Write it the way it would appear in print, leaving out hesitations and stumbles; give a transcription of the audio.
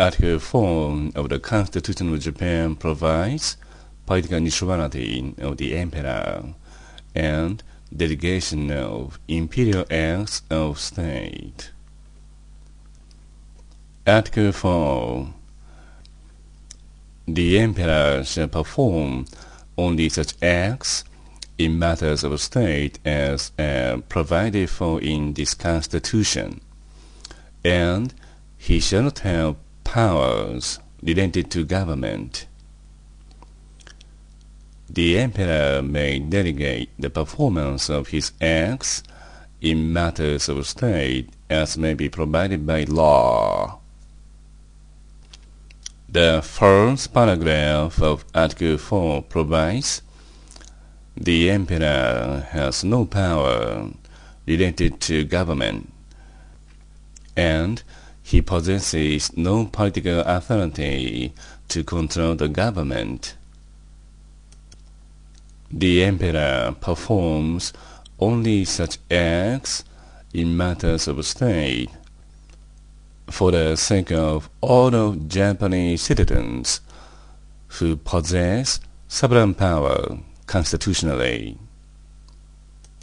Article 4 of the Constitution of Japan provides political neutrality of the emperor and delegation of imperial acts of state. Article 4. The emperor shall perform only such acts in matters of state as are provided for in this Constitution, and he shall not have powers related to government. The emperor may delegate the performance of his acts in matters of state as may be provided by law. The first paragraph of Article 4 provides the emperor has no power related to government, and he possesses no political authority to control the government. The emperor performs only such acts in matters of state for the sake of all of Japanese citizens who possess sovereign power constitutionally.